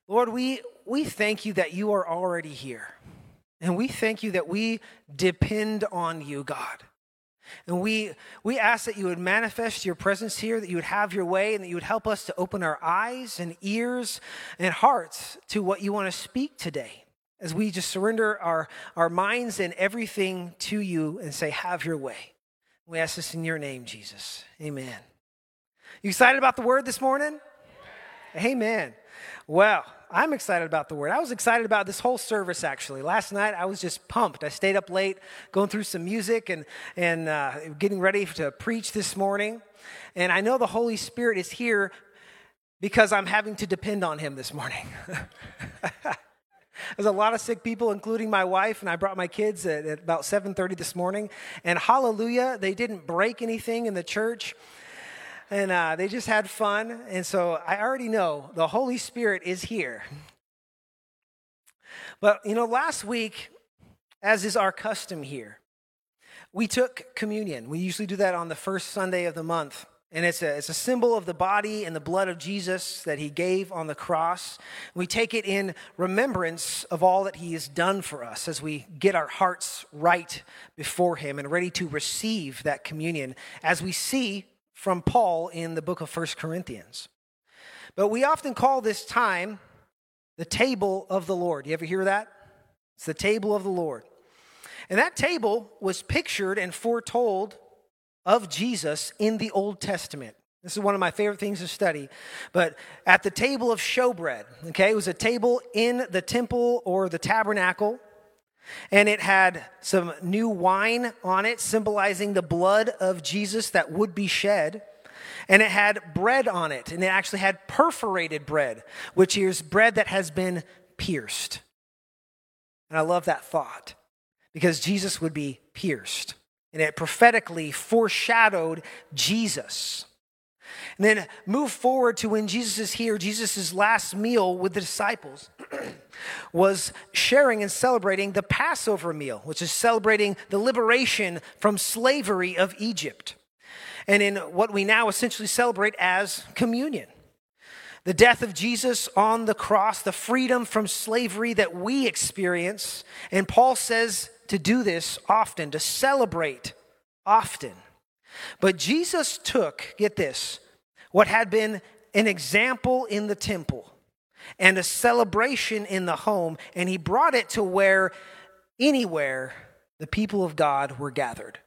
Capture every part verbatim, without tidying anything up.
Lord, we, we thank you that you are already here. And we thank you that we depend on you, God. And we, we ask that you would manifest your presence here, that you would have your way, and that you would help us to open our eyes and ears and hearts to what you want to speak today. As we just surrender our, our minds and everything to you and say, have your way. We ask this in your name, Jesus. Amen. You excited about the word this morning? Amen. Amen. Well, I'm excited about the word. I was excited about this whole service, actually. Last night, I was just pumped. I stayed up late going through some music and, and uh, getting ready to preach this morning. And I know the Holy Spirit is here because I'm having to depend on him this morning. There's a lot of sick people, including my wife, and I brought my kids at, at about seven thirty this morning. And hallelujah, they didn't break anything in the church. And uh, they just had fun. And so I already know the Holy Spirit is here. But, you know, last week, as is our custom here, we took communion. We usually do that on the first Sunday of the month. And it's a, it's a symbol of the body and the blood of Jesus that he gave on the cross. We take it in remembrance of all that he has done for us as we get our hearts right before him and ready to receive that communion, as we see from Paul in the book of First Corinthians. But we often call this time the table of the Lord. You ever hear that? It's the table of the Lord. And that table was pictured and foretold of Jesus in the Old Testament. This is one of my favorite things to study. But at the table of showbread, okay, it was a table in the temple or the tabernacle. And it had some new wine on it, symbolizing the blood of Jesus that would be shed. And it had bread on it. And it actually had perforated bread, which is bread that has been pierced. And I love that thought, because Jesus would be pierced. And it prophetically foreshadowed Jesus. And then move forward to when Jesus is here. Jesus' last meal with the disciples was sharing and celebrating the Passover meal, which is celebrating the liberation from slavery of Egypt. And in what we now essentially celebrate as communion. The death of Jesus on the cross, the freedom from slavery that we experience. And Paul says to do this often, to celebrate often. But Jesus took, get this, what had been an example in the temple and a celebration in the home, and he brought it to where anywhere the people of God were gathered.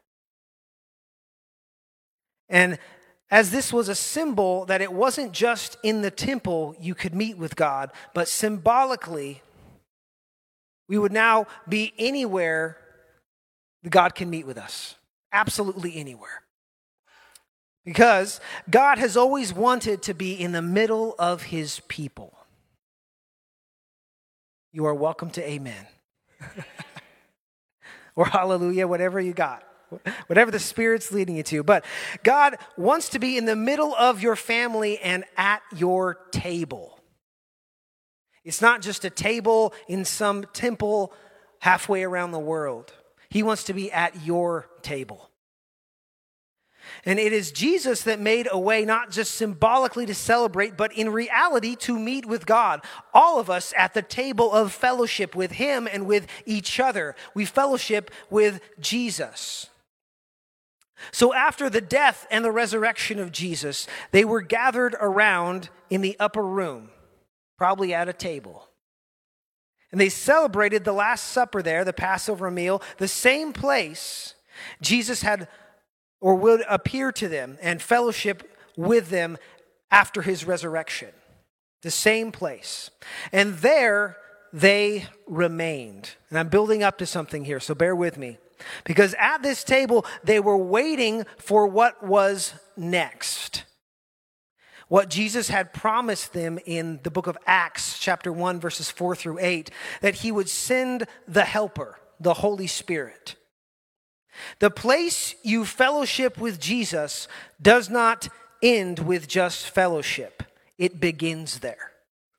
And as this was a symbol that it wasn't just in the temple you could meet with God, but symbolically, we would now be anywhere that God can meet with us. Absolutely anywhere. Because God has always wanted to be in the middle of his people. You are welcome to amen. Or hallelujah, whatever you got. Whatever the Spirit's leading you to. But God wants to be in the middle of your family and at your table. It's not just a table in some temple halfway around the world. He wants to be at your table. And it is Jesus that made a way not just symbolically to celebrate, but in reality to meet with God. All of us at the table of fellowship with him and with each other. We fellowship with Jesus. So after the death and the resurrection of Jesus, they were gathered around in the upper room, probably at a table. And they celebrated the Last Supper there, the Passover meal, the same place Jesus had or would appear to them and fellowship with them after his resurrection. The same place. And there they remained. And I'm building up to something here, so bear with me. Because at this table, they were waiting for what was next. What Jesus had promised them in the book of Acts, chapter one, verses four through eight, that he would send the helper, the Holy Spirit. The place you fellowship with Jesus does not end with just fellowship. It begins there.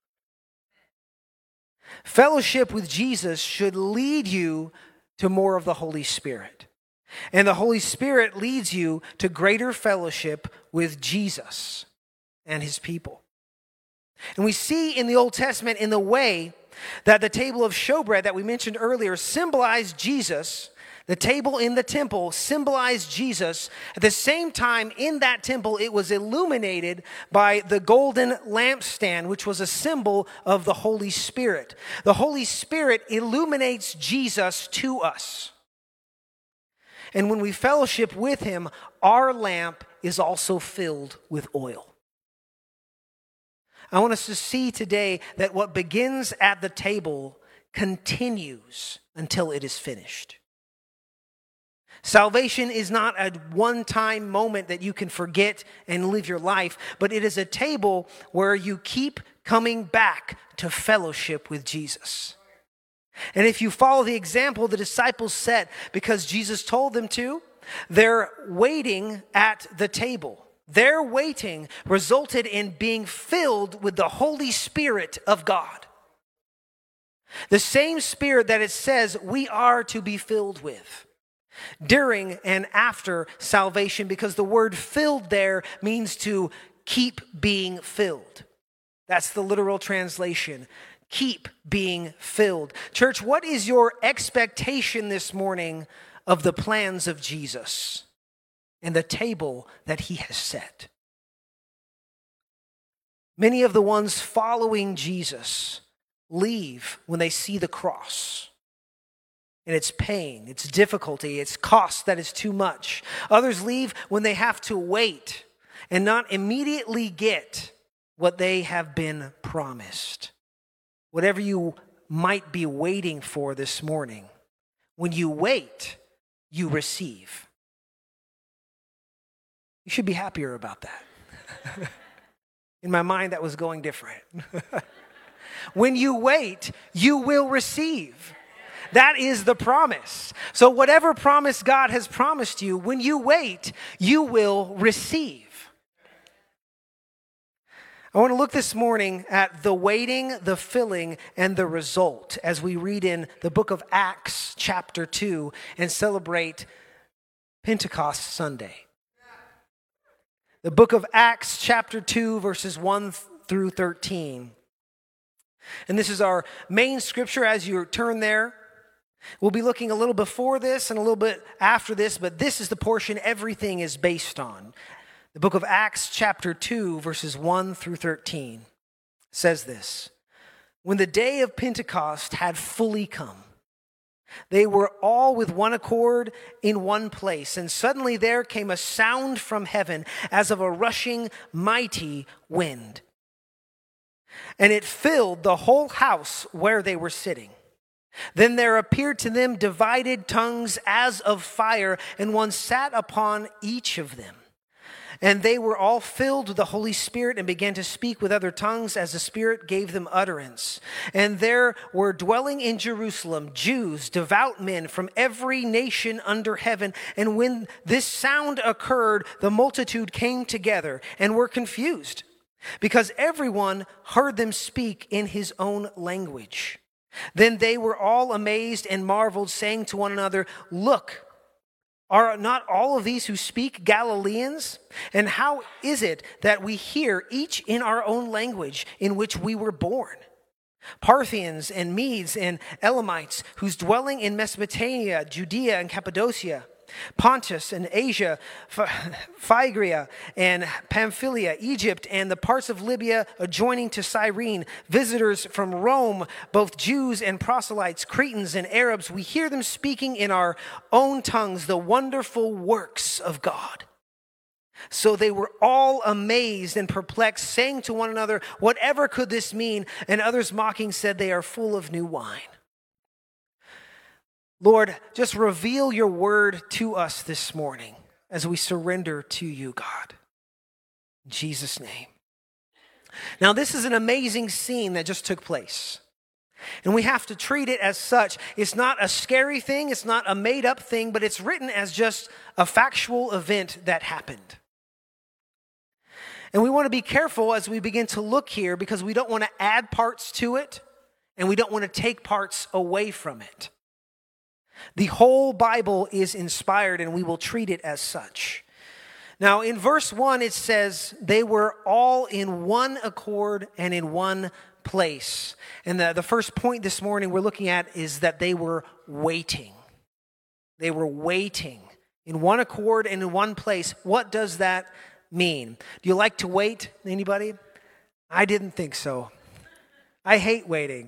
Fellowship with Jesus should lead you to more of the Holy Spirit. And the Holy Spirit leads you to greater fellowship with Jesus and his people. And we see in the Old Testament in the way that the table of showbread that we mentioned earlier symbolized Jesus. The table in the temple symbolized Jesus. At the same time, in that temple, it was illuminated by the golden lampstand, which was a symbol of the Holy Spirit. The Holy Spirit illuminates Jesus to us. And when we fellowship with him, our lamp is also filled with oil. I want us to see today that what begins at the table continues until it is finished. Salvation is not a one-time moment that you can forget and live your life, but it is a table where you keep coming back to fellowship with Jesus. And if you follow the example the disciples set because Jesus told them to, they're waiting at the table. Their waiting resulted in being filled with the Holy Spirit of God. The same Spirit that it says we are to be filled with during and after salvation, because the word filled there means to keep being filled. That's the literal translation. Keep being filled. Church, what is your expectation this morning of the plans of Jesus and the table that he has set? Many of the ones following Jesus leave when they see the cross and its pain, its difficulty, its cost that is too much. Others leave when they have to wait and not immediately get what they have been promised. Whatever you might be waiting for this morning, when you wait, you receive. You should be happier about that. In my mind, that was going different. When you wait, you will receive. That is the promise. So whatever promise God has promised you, when you wait, you will receive. I want to look this morning at the waiting, the filling, and the result as we read in the book of Acts chapter two and celebrate Pentecost Sunday. The book of Acts chapter two verses one through thirteen. And this is our main scripture as you turn there. We'll be looking a little before this and a little bit after this, but this is the portion everything is based on. The book of Acts chapter two verses one through thirteen says this: When the day of Pentecost had fully come, they were all with one accord in one place, and suddenly there came a sound from heaven as of a rushing mighty wind. And it filled the whole house where they were sitting. Then there appeared to them divided tongues as of fire, and one sat upon each of them. And they were all filled with the Holy Spirit and began to speak with other tongues as the Spirit gave them utterance. And there were dwelling in Jerusalem Jews, devout men from every nation under heaven. And when this sound occurred, the multitude came together and were confused, because everyone heard them speak in his own language. Then they were all amazed and marveled, saying to one another, "Look, are not all of these who speak Galileans? And how is it that we hear each in our own language in which we were born? Parthians and Medes and Elamites, whose dwelling in Mesopotamia, Judea and Cappadocia, Pontus and Asia, Phrygia and Pamphylia, Egypt and the parts of Libya adjoining to Cyrene, visitors from Rome, both Jews and proselytes, Cretans and Arabs, we hear them speaking in our own tongues the wonderful works of God." So they were all amazed and perplexed, saying to one another, "Whatever could this mean?" And others mocking said, "They are full of new wine." Lord, just reveal your word to us this morning as we surrender to you, God. In Jesus' name. Now, this is an amazing scene that just took place. And we have to treat it as such. It's not a scary thing. It's not a made-up thing, but it's written as just a factual event that happened. And we want to be careful as we begin to look here, because we don't want to add parts to it, and we don't want to take parts away from it. The whole Bible is inspired, and we will treat it as such. Now, in verse one, it says, they were all in one accord and in one place. And the, the first point this morning we're looking at is that they were waiting. They were waiting in one accord and in one place. What does that mean? Do you like to wait? Anybody? I didn't think so. I hate waiting.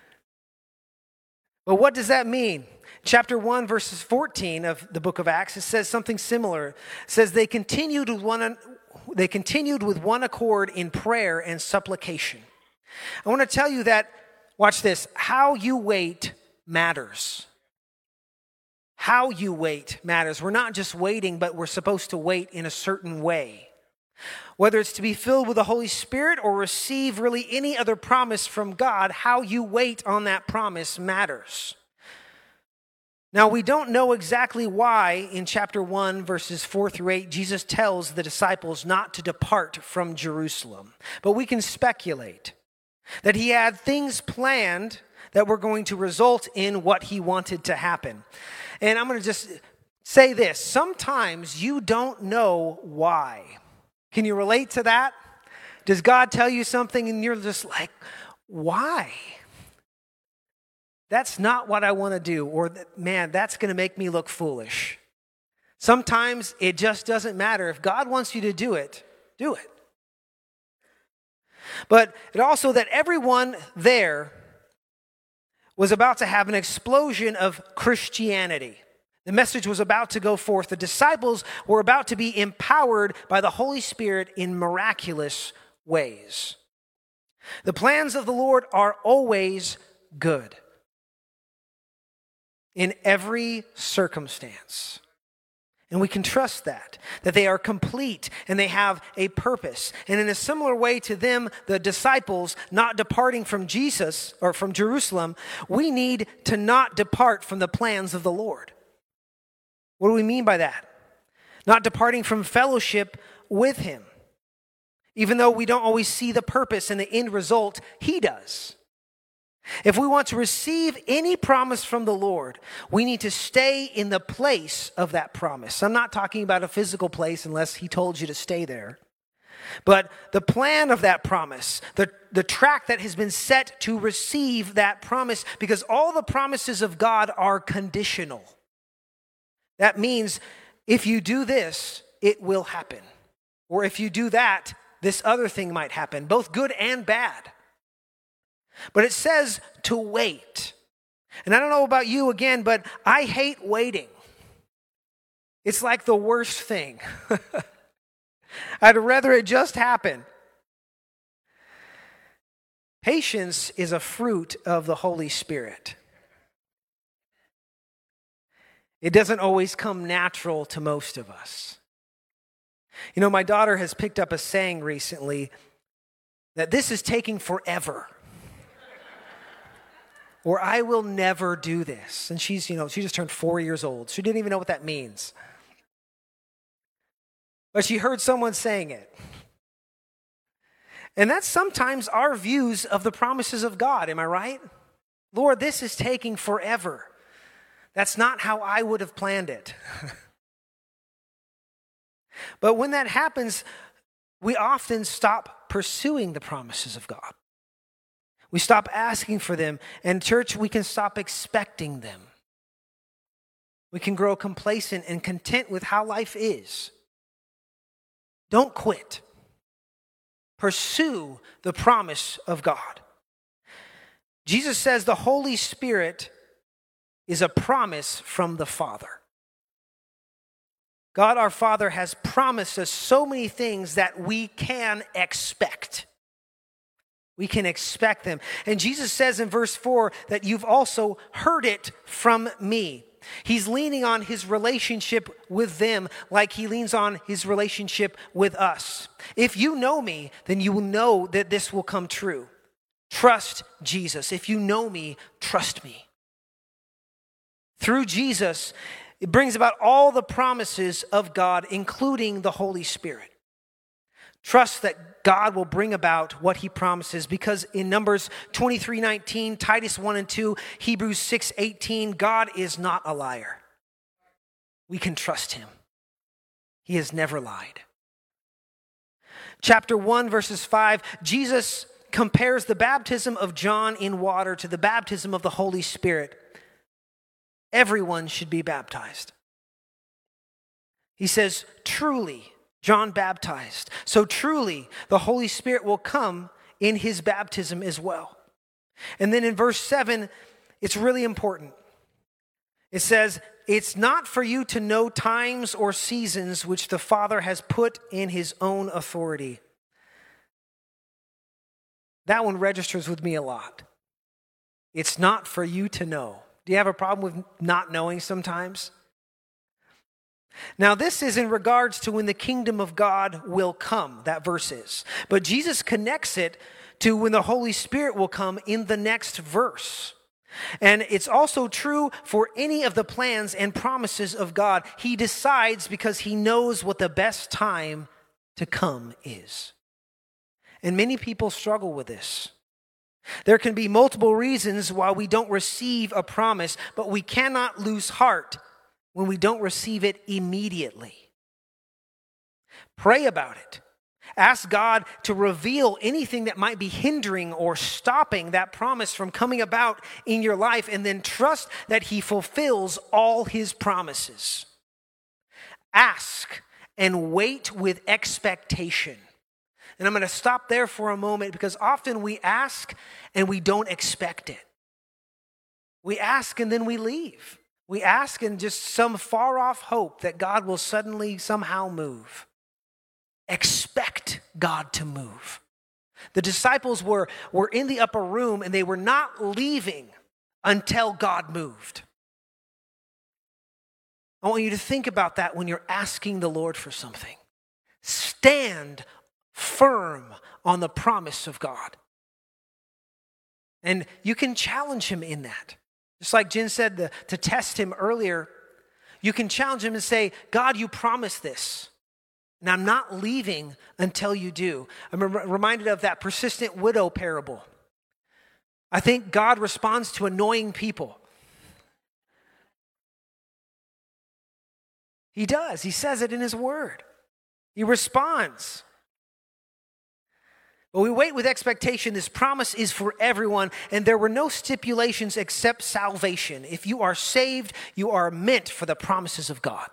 But what does that mean? Chapter one, verses fourteen of the book of Acts, it says something similar. It says they continued with one, they continued with one accord in prayer and supplication. I want to tell you that, watch this, how you wait matters. How you wait matters. We're not just waiting, but we're supposed to wait in a certain way. Whether it's to be filled with the Holy Spirit or receive really any other promise from God, how you wait on that promise matters. Now, we don't know exactly why in chapter one, verses four through eight, Jesus tells the disciples not to depart from Jerusalem. But we can speculate that he had things planned that were going to result in what he wanted to happen. And I'm going to just say this. Sometimes you don't know why. Can you relate to that? Does God tell you something and you're just like, why? That's not what I want to do. Or, man, that's going to make me look foolish. Sometimes it just doesn't matter. If God wants you to do it, do it. But it also that everyone there was about to have an explosion of Christianity. The message was about to go forth. The disciples were about to be empowered by the Holy Spirit in miraculous ways. The plans of the Lord are always good in every circumstance. And we can trust that, that they are complete and they have a purpose. And in a similar way to them, the disciples not departing from Jesus or from Jerusalem, we need to not depart from the plans of the Lord. What do we mean by that? Not departing from fellowship with him. Even though we don't always see the purpose and the end result, he does. If we want to receive any promise from the Lord, we need to stay in the place of that promise. I'm not talking about a physical place unless he told you to stay there. But the plan of that promise, the, the track that has been set to receive that promise, because all the promises of God are conditional. That means if you do this, it will happen. Or if you do that, this other thing might happen, both good and bad. But it says to wait. And I don't know about you again, but I hate waiting. It's like the worst thing. I'd rather it just happen. Patience is a fruit of the Holy Spirit. It doesn't always come natural to most of us. You know, my daughter has picked up a saying recently that this is taking forever. Or I will never do this. And she's, you know, she just turned four years old. She didn't even know what that means. But she heard someone saying it. And that's sometimes our views of the promises of God. Am I right? Lord, this is taking forever. That's not how I would have planned it. But when that happens, we often stop pursuing the promises of God. We stop asking for them. And church, we can stop expecting them. We can grow complacent and content with how life is. Don't quit. Pursue the promise of God. Jesus says the Holy Spirit is a promise from the Father. God our Father has promised us so many things that we can expect. We can expect them. And Jesus says in verse four that you've also heard it from me. He's leaning on his relationship with them like he leans on his relationship with us. If you know me, then you will know that this will come true. Trust Jesus. If you know me, trust me. Through Jesus, it brings about all the promises of God, including the Holy Spirit. Trust that God will bring about what he promises, because in Numbers twenty-three nineteen, Titus one and two, Hebrews six eighteen, God is not a liar. We can trust him. He has never lied. Chapter one, verses five, Jesus compares the baptism of John in water to the baptism of the Holy Spirit. Everyone should be baptized. He says, truly, John baptized. So truly, the Holy Spirit will come in his baptism as well. And then in verse seven, it's really important. It says, it's not for you to know times or seasons which the Father has put in his own authority. That one registers with me a lot. It's not for you to know. Do you have a problem with not knowing sometimes? Now, this is in regards to when the kingdom of God will come, that verse is. But Jesus connects it to when the Holy Spirit will come in the next verse. And it's also true for any of the plans and promises of God. He decides because he knows what the best time to come is. And many people struggle with this. There can be multiple reasons why we don't receive a promise, but we cannot lose heart when we don't receive it immediately. Pray about it. Ask God to reveal anything that might be hindering or stopping that promise from coming about in your life, and then trust that he fulfills all his promises. Ask and wait with expectation. And I'm going to stop there for a moment because often we ask and we don't expect it. We ask and then we leave. We ask in just some far off hope that God will suddenly somehow move. Expect God to move. The disciples were, were in the upper room and they were not leaving until God moved. I want you to think about that when you're asking the Lord for something. Stand firm on the promise of God. And you can challenge him in that. Just like Jen said to, to test him earlier, you can challenge him and say, God, you promised this. And I'm not leaving until you do. I'm reminded of that persistent widow parable. I think God responds to annoying people. He does. He says it in his word. He responds. But we wait with expectation. This promise is for everyone, and there were no stipulations except salvation. If you are saved, you are meant for the promises of God.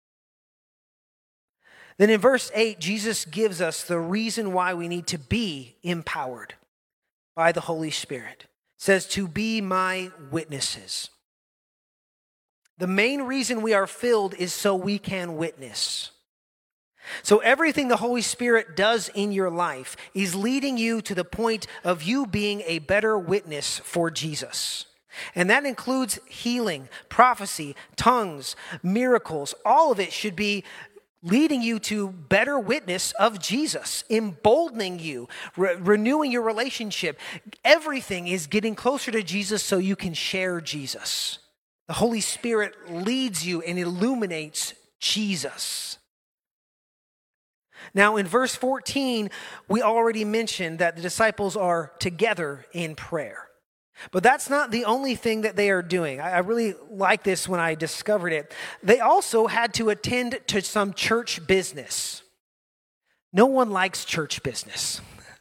Then in verse eight, Jesus gives us the reason why we need to be empowered by the Holy Spirit. It says, to be my witnesses. The main reason we are filled is so we can witness. So everything the Holy Spirit does in your life is leading you to the point of you being a better witness for Jesus. And that includes healing, prophecy, tongues, miracles. All of it should be leading you to better witness of Jesus, emboldening you, re- renewing your relationship. Everything is getting closer to Jesus so you can share Jesus. The Holy Spirit leads you and illuminates Jesus. Now in verse fourteen, we already mentioned that the disciples are together in prayer. But that's not the only thing that they are doing. I really like this when I discovered it. They also had to attend to some church business. No one likes church business.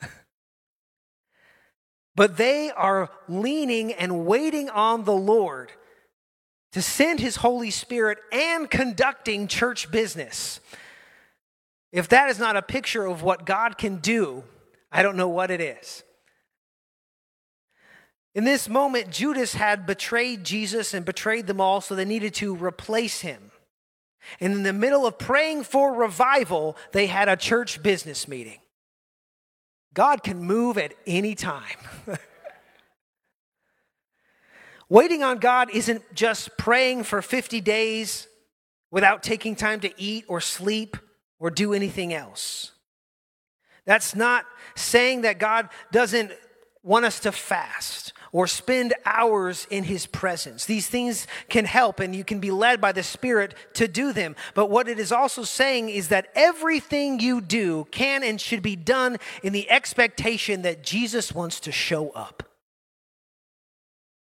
But they are leaning and waiting on the Lord to send his Holy Spirit and conducting church business. If that is not a picture of what God can do, I don't know what it is. In this moment, Judas had betrayed Jesus and betrayed them all, so they needed to replace him. And in the middle of praying for revival, they had a church business meeting. God can move at any time. Waiting on God isn't just praying for fifty days without taking time to eat or sleep or do anything else. That's not saying that God doesn't want us to fast or spend hours in his presence. These things can help, and you can be led by the Spirit to do them. But what it is also saying is that everything you do can and should be done in the expectation that Jesus wants to show up.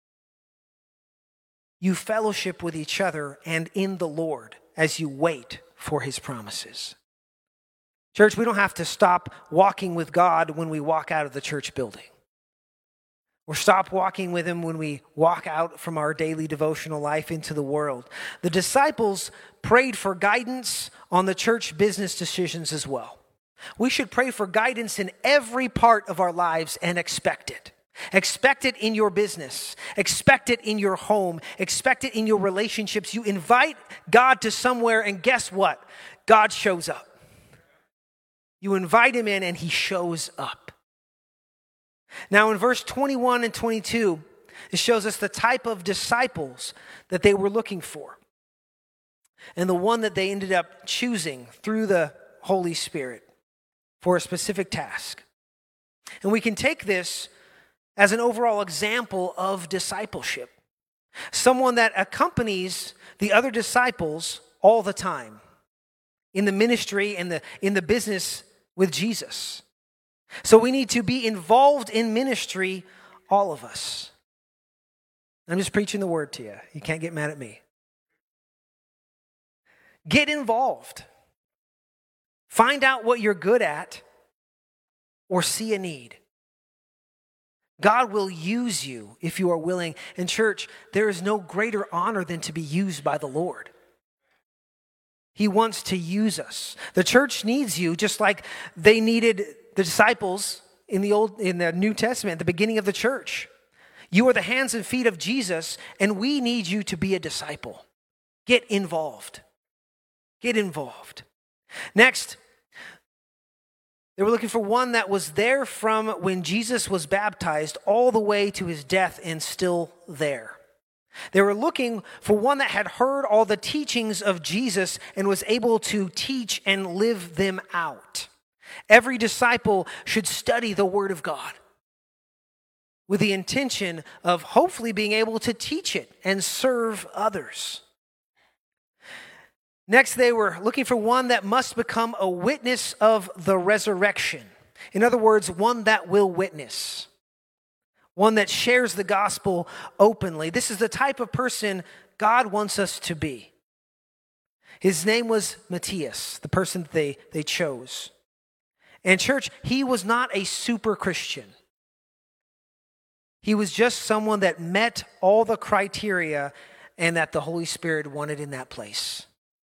You fellowship with each other and in the Lord as you wait for his promises. Church, we don't have to stop walking with God when we walk out of the church building. Or stop walking with him when we walk out from our daily devotional life into the world. The disciples prayed for guidance on the church business decisions as well. We should pray for guidance in every part of our lives and expect it. Expect it in your business. Expect it in your home. Expect it in your relationships. You invite God to somewhere, and guess what? God shows up. You invite him in, and he shows up. Now, in verse twenty-one and twenty-two, it shows us the type of disciples that they were looking for, and the one that they ended up choosing through the Holy Spirit for a specific task. And we can take this as an overall example of discipleship. Someone that accompanies the other disciples all the time in the ministry and the, in the business with Jesus. So we need to be involved in ministry, all of us. I'm just preaching the word to you. You can't get mad at me. Get involved. Find out what you're good at or see a need. God will use you if you are willing. In church, there is no greater honor than to be used by the Lord. He wants to use us. The church needs you just like they needed the disciples in the Old, in the New Testament, at the beginning of the church. You are the hands and feet of Jesus, and we need you to be a disciple. Get involved. Get involved. Next, they were looking for one that was there from when Jesus was baptized all the way to his death and still there. They were looking for one that had heard all the teachings of Jesus and was able to teach and live them out. Every disciple should study the Word of God with the intention of hopefully being able to teach it and serve others. Next, they were looking for one that must become a witness of the resurrection. In other words, one that will witness. One that shares the gospel openly. This is the type of person God wants us to be. His name was Matthias, the person that they, they chose. And church, he was not a super Christian. He was just someone that met all the criteria and that the Holy Spirit wanted in that place.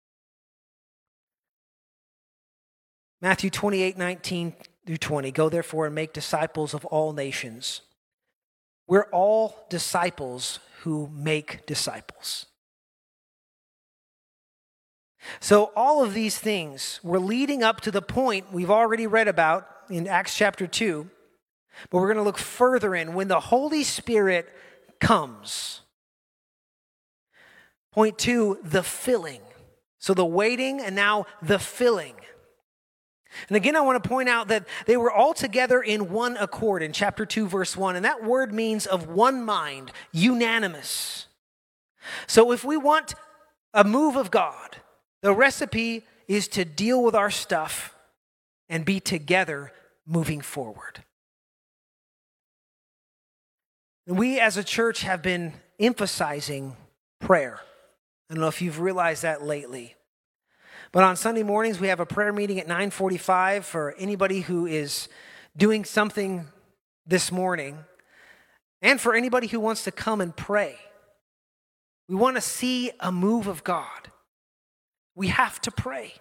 Matthew twenty-eight, nineteen through twenty. Go therefore and make disciples of all nations. We're all disciples who make disciples. So all of these things were leading up to the point we've already read about in Acts chapter two, but we're going to look further in when the Holy Spirit comes. Point two, the filling. So the waiting and now the filling. And again, I want to point out that they were all together in one accord in chapter two, verse one. And that word means of one mind, unanimous. So if we want a move of God, the recipe is to deal with our stuff and be together moving forward. And we as a church have been emphasizing prayer. I don't know if you've realized that lately. But on Sunday mornings, we have a prayer meeting at nine forty-five for anybody who is doing something this morning and for anybody who wants to come and pray. We want to see a move of God. We have to pray.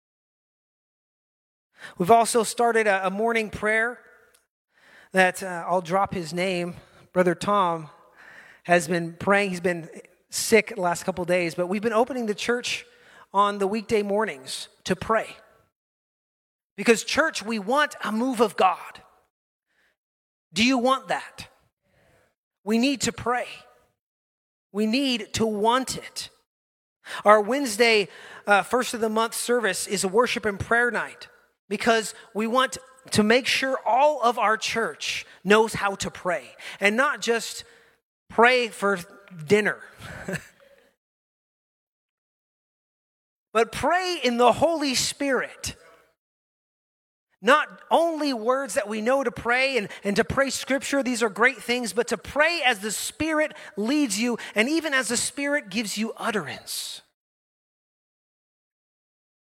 We've also started a, a morning prayer that uh, I'll drop his name. Brother Tom has been praying. He's been sick the last couple of days, but we've been opening the church on the weekday mornings to pray. Because church, we want a move of God. Do you want that? We need to pray. We need to want it. Our Wednesday, uh, first of the month service is a worship and prayer night because we want to make sure all of our church knows how to pray and not just pray for dinner. But pray in the Holy Spirit. Not only words that we know to pray and, and to pray scripture, these are great things, but to pray as the Spirit leads you and even as the Spirit gives you utterance.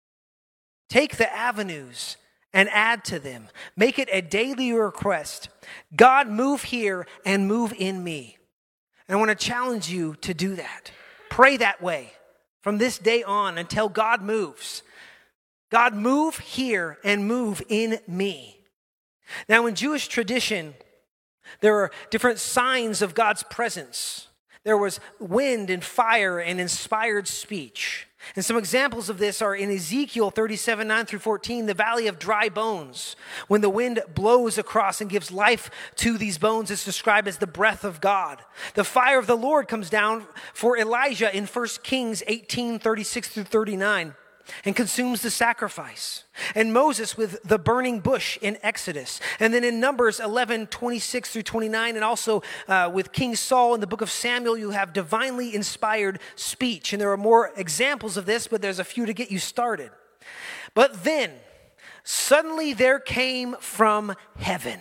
Take the avenues and add to them. Make it a daily request. God, move here and move in me. And I want to challenge you to do that. Pray that way from this day on until God moves. God, move here and move in me. Now, in Jewish tradition, there are different signs of God's presence. There was wind and fire and inspired speech. And some examples of this are in Ezekiel thirty-seven, nine through fourteen, the valley of dry bones. When the wind blows across and gives life to these bones, it's described as the breath of God. The fire of the Lord comes down for Elijah in First Kings eighteen, thirty-six through thirty-nine. And consumes the sacrifice. And Moses with the burning bush in Exodus. And then in Numbers eleven, twenty-six through twenty-nine, and also uh, with King Saul in the book of Samuel, you have divinely inspired speech. And there are more examples of this, but there's a few to get you started. But then, suddenly there came from heaven.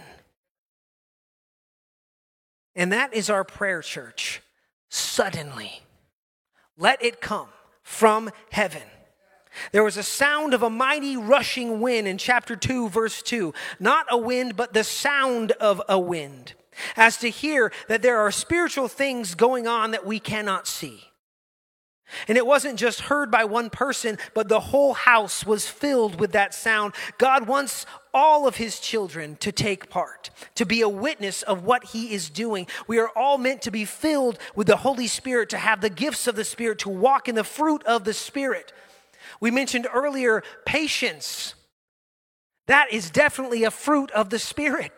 And that is our prayer, church. Suddenly. Let it come from heaven. There was a sound of a mighty rushing wind in chapter two, verse two. Not a wind, but the sound of a wind. As to hear that there are spiritual things going on that we cannot see. And it wasn't just heard by one person, but the whole house was filled with that sound. God wants all of his children to take part, to be a witness of what he is doing. We are all meant to be filled with the Holy Spirit, to have the gifts of the Spirit, to walk in the fruit of the Spirit. We mentioned earlier patience. That is definitely a fruit of the Spirit.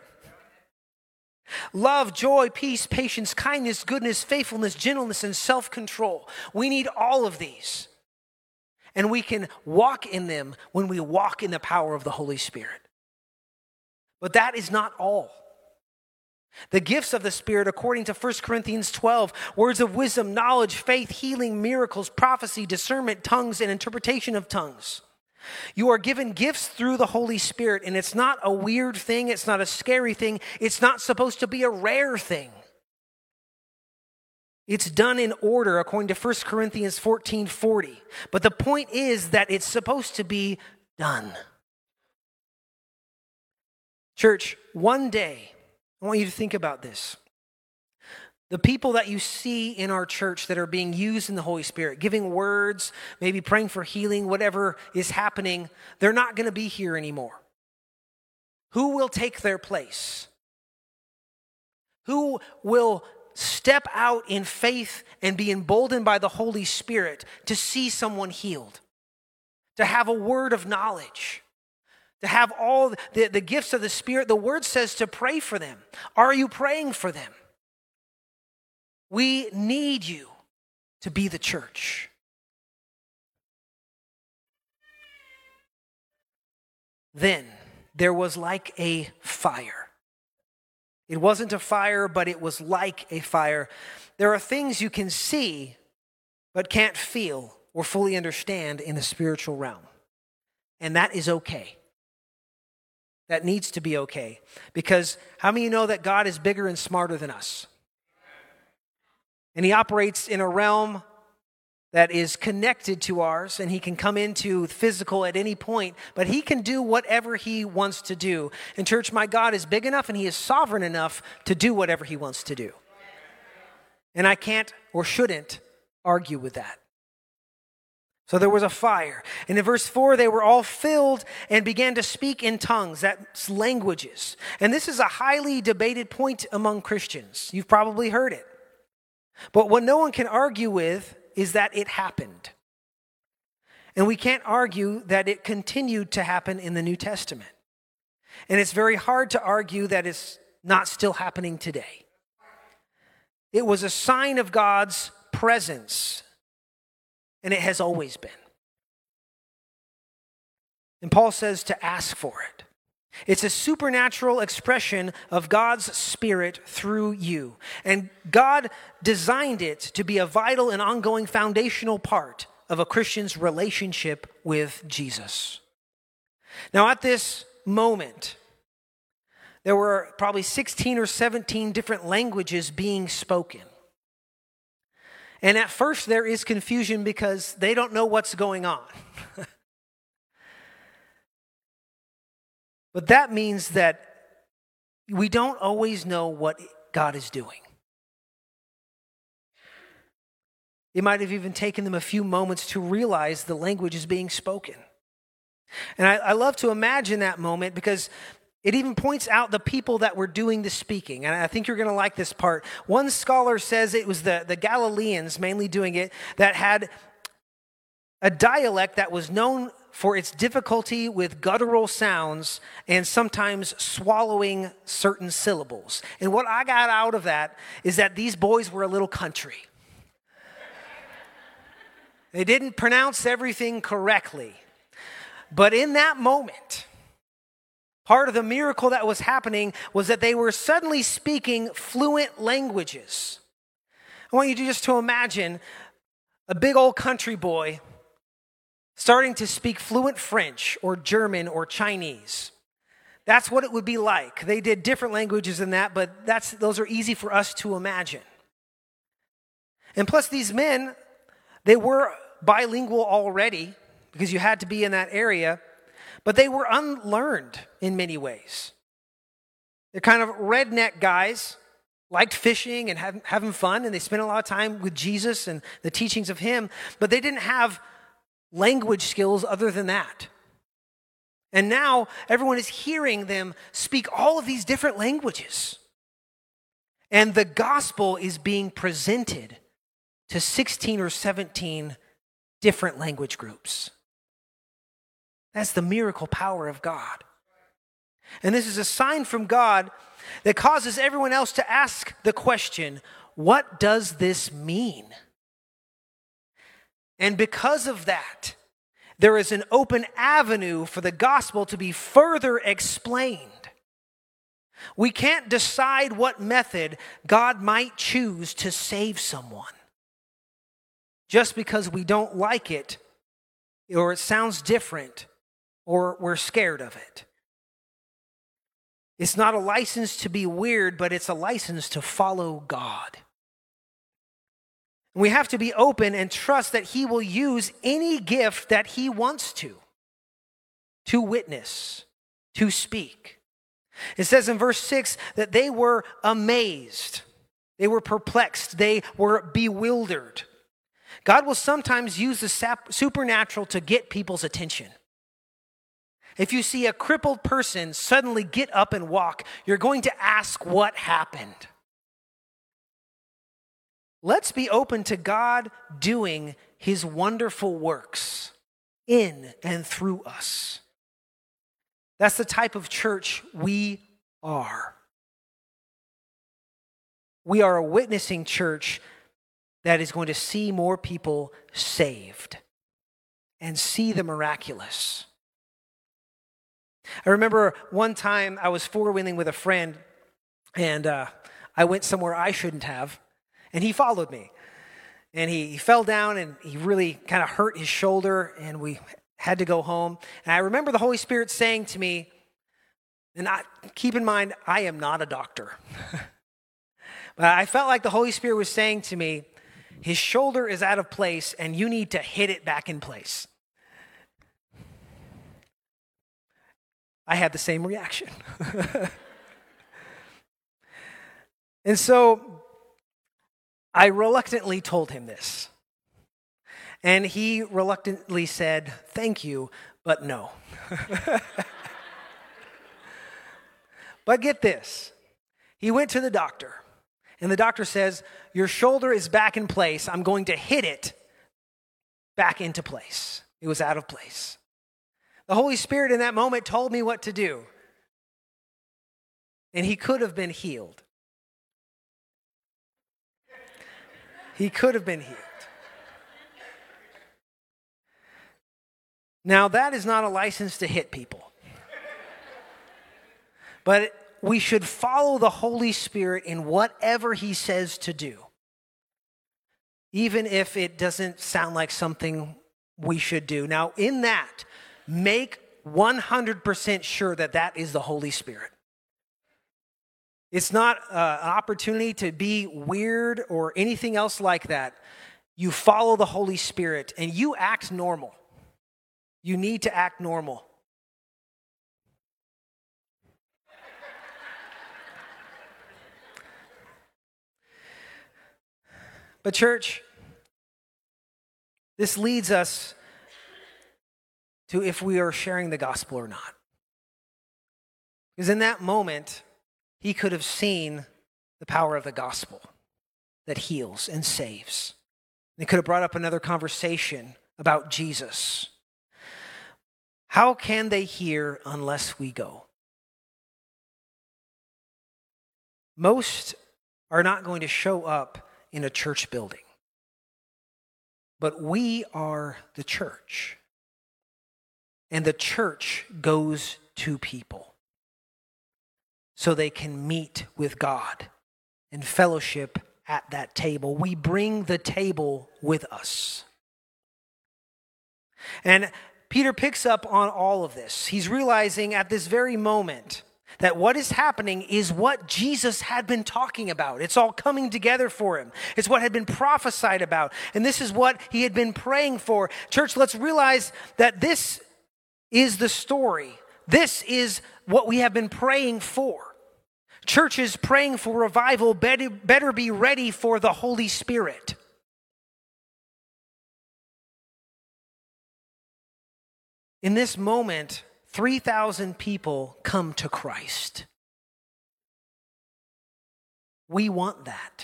Love, joy, peace, patience, kindness, goodness, faithfulness, gentleness, and self-control. We need all of these. And we can walk in them when we walk in the power of the Holy Spirit. But that is not all. The gifts of the Spirit, according to First Corinthians twelve, words of wisdom, knowledge, faith, healing, miracles, prophecy, discernment, tongues, and interpretation of tongues. You are given gifts through the Holy Spirit, and it's not a weird thing. It's not a scary thing. It's not supposed to be a rare thing. It's done in order, according to First Corinthians fourteen forty. But the point is that it's supposed to be done. Church, one day, I want you to think about this. The people that you see in our church that are being used in the Holy Spirit, giving words, maybe praying for healing, whatever is happening, they're not going to be here anymore. Who will take their place? Who will step out in faith and be emboldened by the Holy Spirit to see someone healed, to have a word of knowledge? To have all the, the gifts of the Spirit? The Word says to pray for them. Are you praying for them? We need you to be the church. Then there was like a fire. It wasn't a fire, but it was like a fire. There are things you can see, but can't feel or fully understand in the spiritual realm. And that is okay. That needs to be okay. Because how many of you know that God is bigger and smarter than us? And he operates in a realm that is connected to ours, and he can come into physical at any point, but he can do whatever he wants to do. And church, my God is big enough and he is sovereign enough to do whatever he wants to do. And I can't or shouldn't argue with that. So there was a fire. And in verse four, they were all filled and began to speak in tongues. That's languages. And this is a highly debated point among Christians. You've probably heard it. But what no one can argue with is that it happened. And we can't argue that it continued to happen in the New Testament. And it's very hard to argue that it's not still happening today. It was a sign of God's presence. And it has always been. And Paul says to ask for it. It's a supernatural expression of God's Spirit through you. And God designed it to be a vital and ongoing foundational part of a Christian's relationship with Jesus. Now, at this moment, there were probably sixteen or seventeen different languages being spoken. And at first there is confusion because they don't know what's going on. But that means that we don't always know what God is doing. It might have even taken them a few moments to realize the language is being spoken. And I, I love to imagine that moment because it even points out the people that were doing the speaking. And I think you're going to like this part. One scholar says it was the, the Galileans mainly doing it that had a dialect that was known for its difficulty with guttural sounds and sometimes swallowing certain syllables. And what I got out of that is that these boys were a little country. They didn't pronounce everything correctly. But in that moment, part of the miracle that was happening was that they were suddenly speaking fluent languages. I want you to just to imagine a big old country boy starting to speak fluent French or German or Chinese. That's what it would be like. They did different languages than that, but that's those are easy for us to imagine. And plus these men, they were bilingual already because you had to be in that area, but they were unlearned in many ways. They're kind of redneck guys, liked fishing and having, having fun, and they spent a lot of time with Jesus and the teachings of him, but they didn't have language skills other than that. And now everyone is hearing them speak all of these different languages. And the gospel is being presented to sixteen or seventeen different language groups. That's the miracle power of God. And this is a sign from God that causes everyone else to ask the question, what does this mean? And because of that, there is an open avenue for the gospel to be further explained. We can't decide what method God might choose to save someone. Just because we don't like it, or it sounds different, or we're scared of it. It's not a license to be weird, but it's a license to follow God. We have to be open and trust that he will use any gift that he wants to, to witness, to speak. It says in verse six that they were amazed. They were perplexed. They were bewildered. God will sometimes use the supernatural to get people's attention. If you see a crippled person suddenly get up and walk, you're going to ask what happened. Let's be open to God doing his wonderful works in and through us. That's the type of church we are. We are a witnessing church that is going to see more people saved and see the miraculous. I remember one time I was four-wheeling with a friend, and uh, I went somewhere I shouldn't have, and he followed me. And he, he fell down, and he really kind of hurt his shoulder, and we had to go home. And I remember the Holy Spirit saying to me, and I, keep in mind, I am not a doctor. But I felt like the Holy Spirit was saying to me, his shoulder is out of place, and you need to hit it back in place. I had the same reaction. And so I reluctantly told him this. And he reluctantly said, thank you, but no. But get this. He went to the doctor. And the doctor says, your shoulder is back in place. I'm going to hit it back into place. It was out of place. The Holy Spirit in that moment told me what to do. And he could have been healed. He could have been healed. Now, that is not a license to hit people. But we should follow the Holy Spirit in whatever he says to do, even if it doesn't sound like something we should do. Now, in that, make one hundred percent sure that that is the Holy Spirit. It's not uh, an opportunity to be weird or anything else like that. You follow the Holy Spirit and you act normal. You need to act normal. But church, this leads us to if we are sharing the gospel or not. Because in that moment, he could have seen the power of the gospel that heals and saves. They could have brought up another conversation about Jesus. How can they hear unless we go? Most are not going to show up in a church building, but we are the church, and the church goes to people so they can meet with God and fellowship at that table. We bring the table with us. And Peter picks up on all of this. He's realizing at this very moment that what is happening is what Jesus had been talking about. It's all coming together for him. It's what had been prophesied about. And this is what he had been praying for. Church, let's realize that this is the story. This is what we have been praying for. Churches praying for revival better, better be ready for the Holy Spirit. In this moment, three thousand people come to Christ. We want that.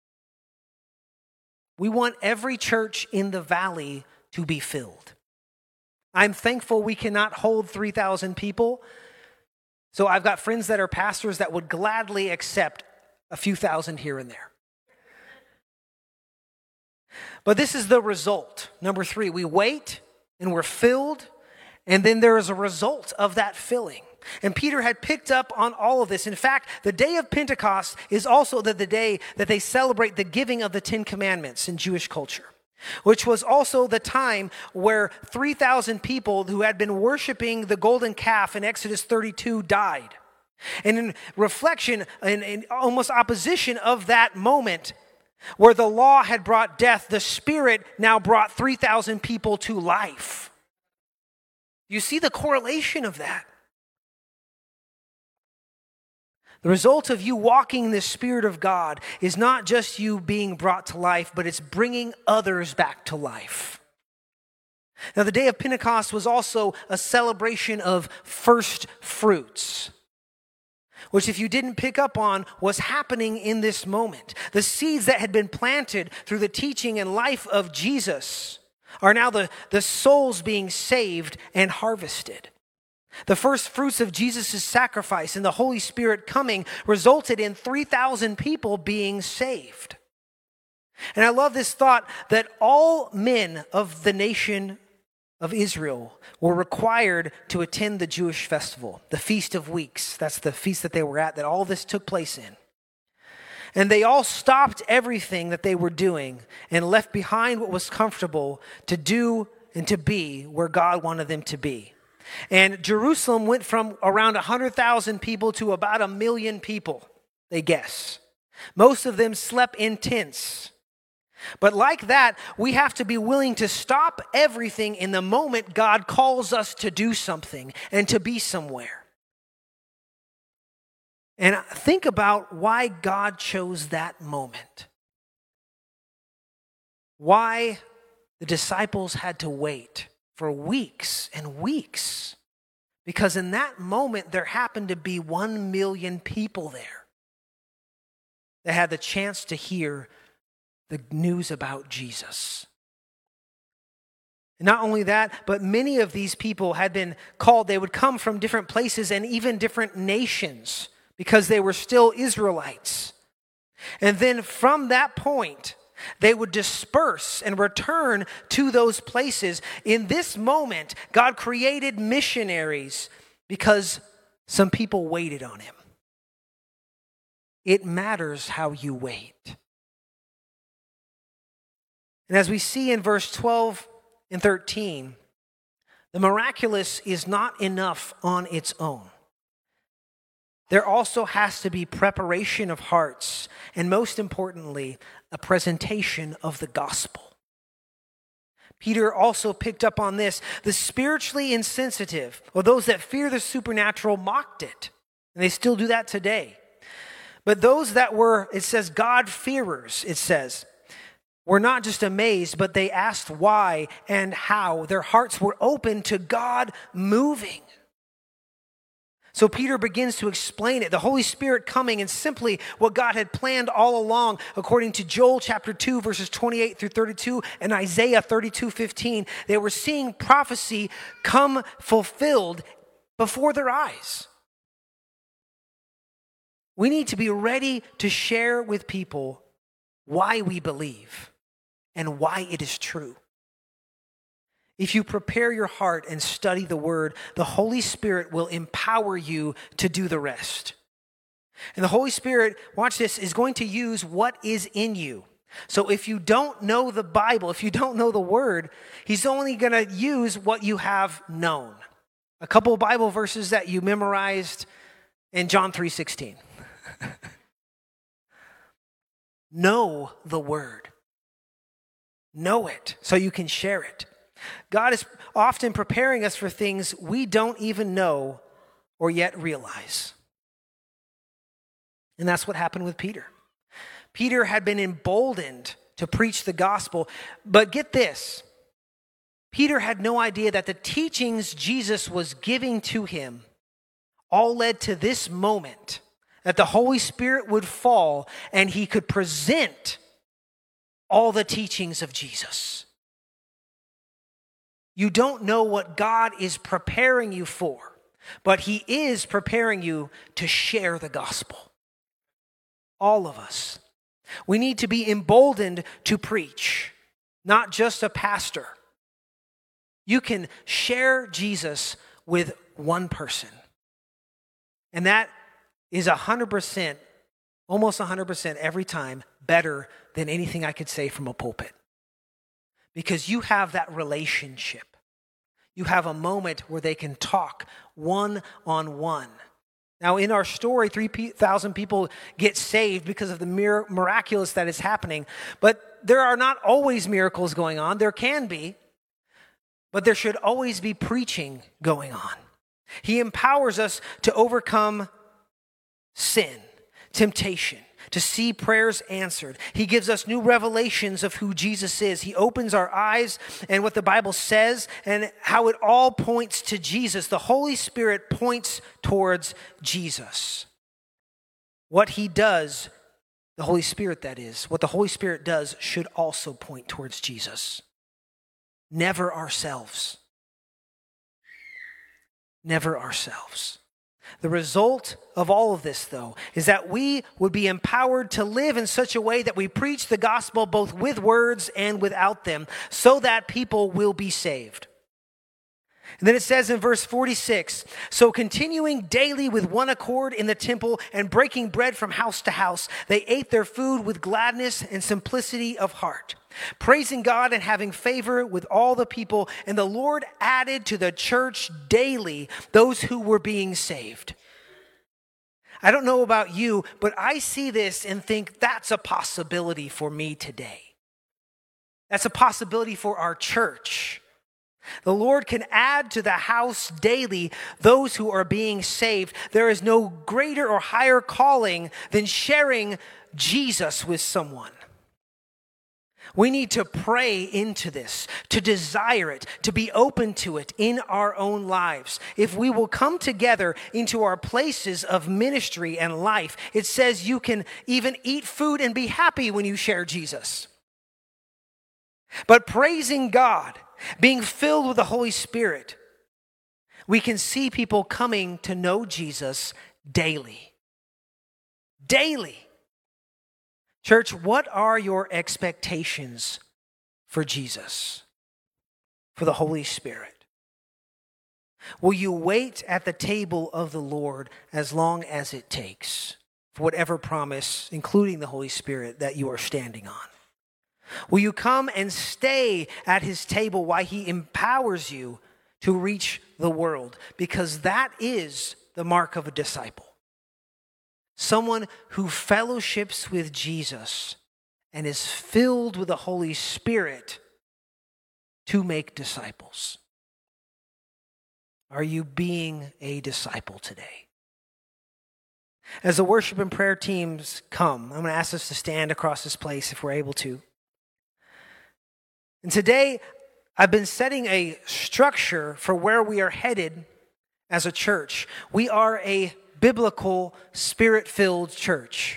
We want every church in the valley to be filled. I'm thankful we cannot hold three thousand people. So I've got friends that are pastors that would gladly accept a few thousand here and there. But this is the result. Number three, we wait and we're filled, and then there is a result of that filling. And Peter had picked up on all of this. In fact, the day of Pentecost is also the, the day that they celebrate the giving of the Ten Commandments in Jewish culture, which was also the time where three thousand people who had been worshiping the golden calf in Exodus thirty-two died. And in reflection, in, in almost opposition of that moment, where the law had brought death, the Spirit now brought three thousand people to life. You see the correlation of that. The result of you walking in the Spirit of God is not just you being brought to life, but it's bringing others back to life. Now, the day of Pentecost was also a celebration of first fruits, which, if you didn't pick up on, was happening in this moment. The seeds that had been planted through the teaching and life of Jesus are now the, the souls being saved and harvested. The first fruits of Jesus' sacrifice and the Holy Spirit coming resulted in three thousand people being saved. And I love this thought that all men of the nation of Israel were required to attend the Jewish festival, the Feast of Weeks. That's the feast that they were at, that all this took place in. And they all stopped everything that they were doing and left behind what was comfortable to do and to be where God wanted them to be. And Jerusalem went from around one hundred thousand people to about a million people, they guess. Most of them slept in tents. But like that, we have to be willing to stop everything in the moment God calls us to do something and to be somewhere. And think about why God chose that moment. Why the disciples had to wait for weeks and weeks. Because in that moment, there happened to be one million people there that had the chance to hear the news about Jesus. And not only that, but many of these people had been called, they would come from different places and even different nations because they were still Israelites. And then from that point, they would disperse and return to those places. In this moment, God created missionaries because some people waited on him. It matters how you wait. And as we see in verse twelve and thirteen, the miraculous is not enough on its own. There also has to be preparation of hearts, and most importantly, a presentation of the gospel. Peter also picked up on this. The spiritually insensitive, or those that fear the supernatural, mocked it. And they still do that today. But those that were, it says, God-fearers, it says, were not just amazed, but they asked why and how. Their hearts were open to God moving. So Peter begins to explain it, the Holy Spirit coming and simply what God had planned all along, according to Joel chapter two, verses twenty-eight through thirty-two, and Isaiah thirty-two fifteen. They were seeing prophecy come fulfilled before their eyes. We need to be ready to share with people why we believe and why it is true. If you prepare your heart and study the word, the Holy Spirit will empower you to do the rest. And the Holy Spirit, watch this, is going to use what is in you. So if you don't know the Bible, if you don't know the word, he's only going to use what you have known. A couple of Bible verses that you memorized in John three sixteen. Know the word. Know it so you can share it. God is often preparing us for things we don't even know or yet realize. And that's what happened with Peter. Peter had been emboldened to preach the gospel, but get this, Peter had no idea that the teachings Jesus was giving to him all led to this moment, that the Holy Spirit would fall and he could present all the teachings of Jesus. You don't know what God is preparing you for, but he is preparing you to share the gospel. All of us. We need to be emboldened to preach, not just a pastor. You can share Jesus with one person. And that is one hundred percent, almost one hundred percent every time better than anything I could say from a pulpit. Because you have that relationship. You have a moment where they can talk one-on-one. Now, in our story, three thousand people get saved because of the mir- miraculous that is happening. But there are not always miracles going on. There can be. But there should always be preaching going on. He empowers us to overcome sin, temptation, to see prayers answered. He gives us new revelations of who Jesus is. He opens our eyes and what the Bible says and how it all points to Jesus. The Holy Spirit points towards Jesus. What he does, the Holy Spirit that is, what the Holy Spirit does should also point towards Jesus. Never ourselves. Never ourselves. The result of all of this, though, is that we would be empowered to live in such a way that we preach the gospel both with words and without them, so that people will be saved. And then it says in verse forty-six, so continuing daily with one accord in the temple and breaking bread from house to house, they ate their food with gladness and simplicity of heart, praising God and having favor with all the people. And the Lord added to the church daily those who were being saved. I don't know about you, but I see this and think that's a possibility for me today. That's a possibility for our church. The Lord can add to the house daily those who are being saved. There is no greater or higher calling than sharing Jesus with someone. We need to pray into this, to desire it, to be open to it in our own lives. If we will come together into our places of ministry and life, it says you can even eat food and be happy when you share Jesus. But praising God, being filled with the Holy Spirit, we can see people coming to know Jesus daily. Daily. Church, what are your expectations for Jesus, for the Holy Spirit? Will you wait at the table of the Lord as long as it takes for whatever promise, including the Holy Spirit, that you are standing on? Will you come and stay at his table while he empowers you to reach the world? Because that is the mark of a disciple. Someone who fellowships with Jesus and is filled with the Holy Spirit to make disciples. Are you being a disciple today? As the worship and prayer teams come, I'm going to ask us to stand across this place if we're able to. And today, I've been setting a structure for where we are headed as a church. We are a biblical, spirit-filled church.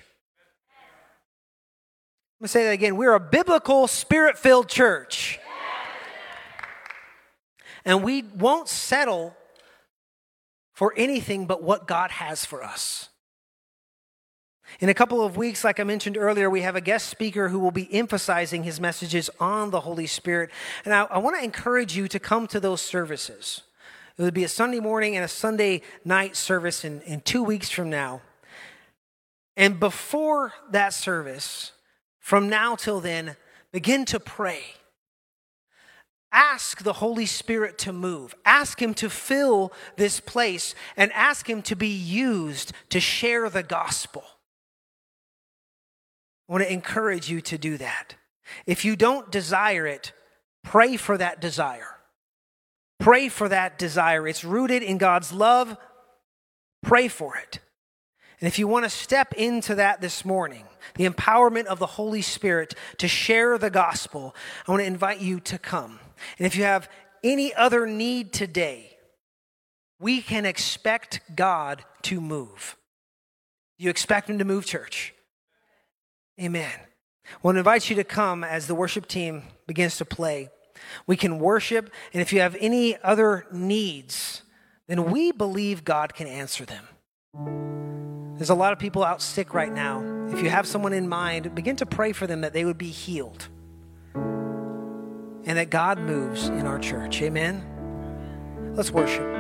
I'm going to say that again. We're a biblical, spirit-filled church. And we won't settle for anything but what God has for us. In a couple of weeks, like I mentioned earlier, we have a guest speaker who will be emphasizing his messages on the Holy Spirit. And I, I want to encourage you to come to those services. It would be a Sunday morning and a Sunday night service in, in two weeks from now. And before that service, from now till then, begin to pray. Ask the Holy Spirit to move. Ask him to fill this place and ask him to be used to share the gospel. I want to encourage you to do that. If you don't desire it, pray for that desire. Pray for that desire. It's rooted in God's love. Pray for it. And if you want to step into that this morning, the empowerment of the Holy Spirit to share the gospel, I want to invite you to come. And if you have any other need today, we can expect God to move. You expect him to move, church? Amen. I want to invite you to come as the worship team begins to play. We can worship, and if you have any other needs, then we believe God can answer them. There's a lot of people out sick right now. If you have someone in mind, begin to pray for them that they would be healed and that God moves in our church. Amen. Let's worship.